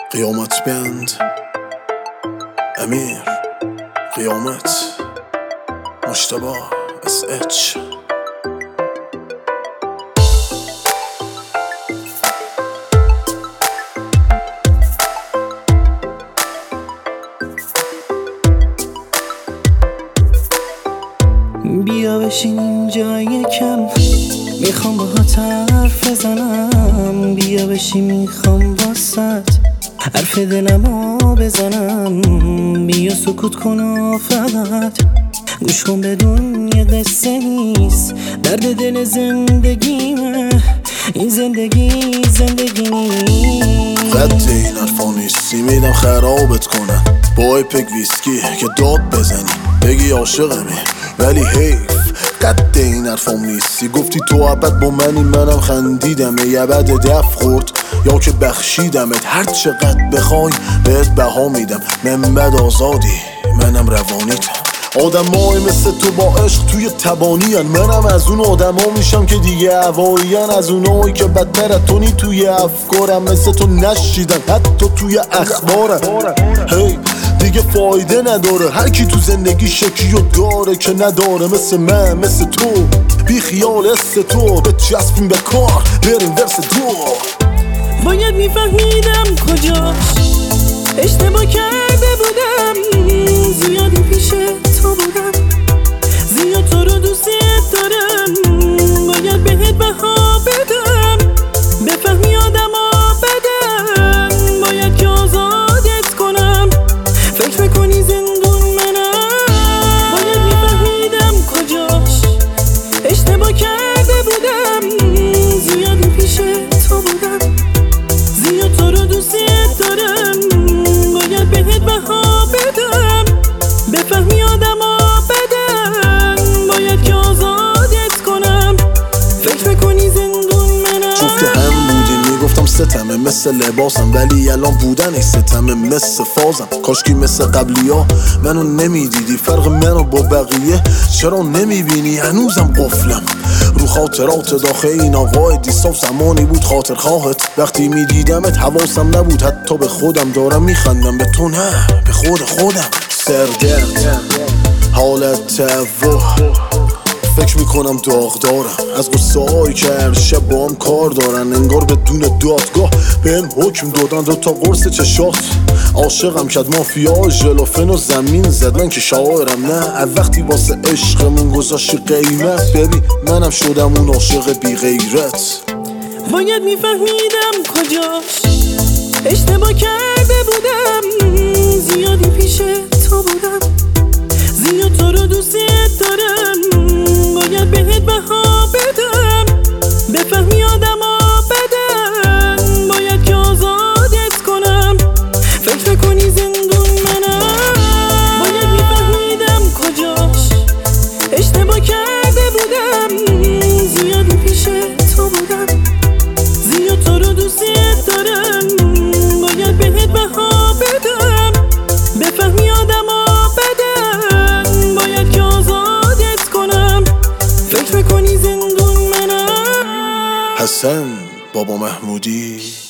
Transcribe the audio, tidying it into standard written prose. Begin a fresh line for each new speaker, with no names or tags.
قیامت بند امیر قیامت مجتبی SH.
بیا بشین اینجا یکم، میخوام باهات حرف بزنم. بیا بشین میخوام واسط حرف دلمو بزنم. بیا سکوت کن و فقط گوش کن، بدون یه قصه نیست، درد دل زندگیمه. این زندگی نیست.
قد این حرفا نیستی میدم خرابت کنن با ایپک ویسکی که داد بزنی بگی عاشقمی، ولی حیف قد این حرفام نیستی. گفتی تو ابد با منی، منم خندیدم ای ابد دف خورد یا که بخشیدمت. هر چقدر بخوای بهت بها میدم، من بد آزادی منم روانیتم. آدمای مثل تو با عشق توی تبانیان، منم از اون آدما میشم که دیگه هواییان. از اونایی که بدترتونی توی افکارم، مثل تو نشیدن حتی توی اخبارم. هی دیگه فایده نداره، هر کی تو زندگی شکی و داره که نداره. مثل من مثل تو بی خیال است تو، به چسبیم به کار بریم ورس دو.
باید میفهمیدم کجاش اشتباه کرده بودم. زیادی پیش تو بودم، زیاد تو رو دوست دارم. باید بهت بها بدم، بفهمی آدما بدم. باید که آزادت کنم، فکر میکنی زندون منم. باید میفهمیدم کجاش اشتباه کرده بودم. زیادی پیش تو بودم، زیاد تو رو دوست دارم. باید بهت بها بدم، بفهمی آدما بدن. باید که آزادت کنم، فکر میکنی زندون منم.
جفت هم بودیم میگفتم ستمه مثل لباسم، ولی الان بودن ای ستمه مثل فازم. کاشکی مثل قبلی ها منو نمیدیدی، فرق منو با بقیه چرا نمیبینی؟ هنوزم قفلم رو خاطرات داخل این آقای دیستاف. زمانی بود خاطر خواهت وقتی میدیدمت حواسم نبود حتی به خودم. دارم میخندم به تو نه به خودم. سردرد حالت تفوح فکر میکنم داغ دارم از قصه هایی که هر شب با هم کار دارن. انگار بدون دادگاه بهم حکم دادن. دو تا قرص چشات عاشقم کرد مافیا ژلوفن و زمین زد. من که شاعرم نه، وقتی واسه عشقمون گذاشتی قیمت. ببین منم شدم اون عاشق بی غیرت.
باید میفهمیدم کجاش اشتباه کرده بودم. زیادی پیش تو بودم، زیاد تو رو دوست دارم. باید بهت بها بدم، بفهمی آدما بدن. باید که آزادت کنم، فکر کنی زندون منم. باید میفهمیدم کجاش اشتباه کرده بودم. زیادی پیش تو بودم، زیاد تو رو دوست دارم. باید بهت بها بدم، بفهمی آدما بدن. باید که آزادت کنم، فکر میکنی زندون منم.
حسن بابا محمودی